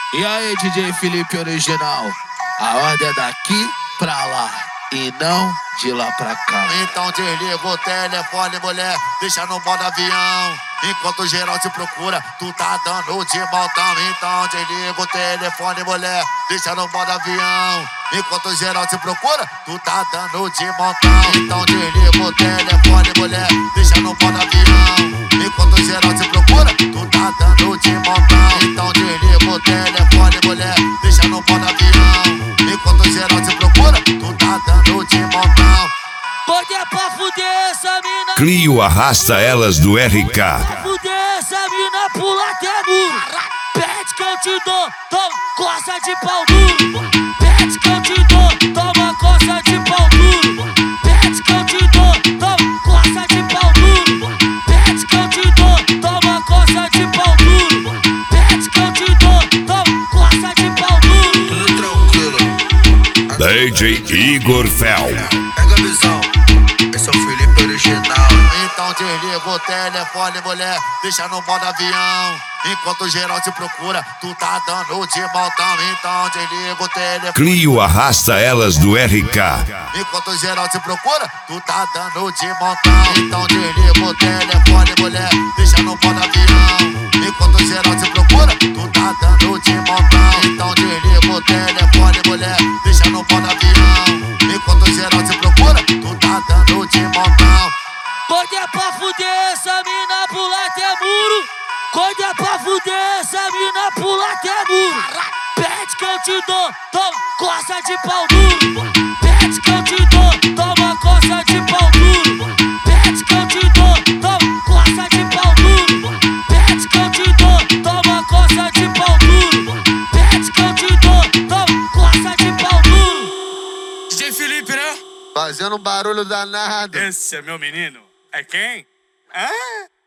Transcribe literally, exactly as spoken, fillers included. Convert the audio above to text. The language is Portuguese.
E aí, D J Felipe Original, a ordem é daqui pra lá e não de lá pra cá. Então desliga o telefone, mulher, deixa no modo avião. Enquanto geral te procura, tu tá dando de montão. Então desliga o telefone, mulher, deixa no modo avião. Enquanto geral te procura, tu tá dando de montão. Então desliga o telefone, mulher, deixa no modo avião. Enquanto geral te procura, tu tá dando de montão. Então desliga o telefone, mulher, deixa no modo avião. Enquanto geral te procura, tu tá dando de montão. Pode é pra fuder essa mina. Clio arrasta elas do R K. Pra fuder essa mina, pula até muro. Pede que eu te dou, toma coça de pau duro. Pede que eu te dou, toma coça de pau duro. Pede que eu te dou, toma coça de pau duro. Pede que eu te dou, toma coça de pau duro. Pede que eu te dou, toma coça de pau duro. Tudo tranquilo. D J Igor Fel. Pega a visão, esse é o Felipe Original. Então desliga o telefone, mulher, deixa no modo avião. Enquanto geral te procura, tu tá dando de montão. Então desliga o telefone. Clio arrasta elas do R K. Enquanto geral te procura, tu tá dando de montão. Então desliga o telefone, mulher, deixa no modo avião. Enquanto geral te procura, tu tá dando de montão. Então desliga o telefone, mulher, deixa no modo avião. Enquanto geral te procura, tu tá dando de montão. Quando é pra fuder essa mina, pula até muro. Quando é pra fuder essa mina, pula até muro. Pede que eu te dou, toma coça de pau duro. Pede que eu te dou, toma coça de pau duro. Pede que eu te dou, toma coça de pau duro. Pede que eu te dou, toma coça de pau duro. Pede que eu te dou, toma coça de pau duro. D J Felipe, né? Fazendo um barulho danado. Esse é meu menino. É quem? Ah?